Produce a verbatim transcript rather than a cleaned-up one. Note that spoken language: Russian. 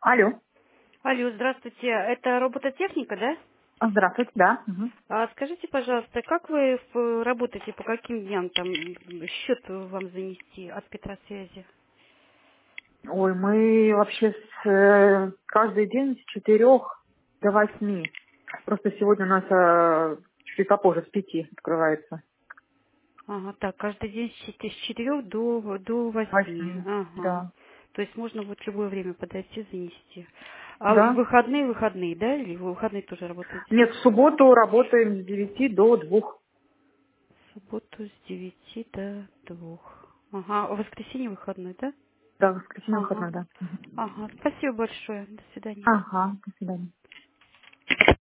Алло. Алло, здравствуйте. Это робототехника, да? А, Здравствуйте, да. Мгм. А скажите, пожалуйста, как вы в- работаете, по каким дням там м, счет вам занести от Петросвязи? Ой, мы вообще с, э, каждый день с четырех до восьми. Просто сегодня у нас э, чуть попозже, с пяти открывается. Ага, так, каждый день с чет- с четырех до, до восьми. Восьми, Ага. да. То есть можно вот в любое время подойти, занести. А в Да. выходные, выходные, да? Или вы в выходные тоже работаете? Нет, в субботу работаем с девяти до двух. В субботу с девяти до двух. Ага, а в воскресенье выходной, да? Да, воскресенье Ага. выходной, да. Мгм. Ага, спасибо большое. До свидания. Ага, до свидания.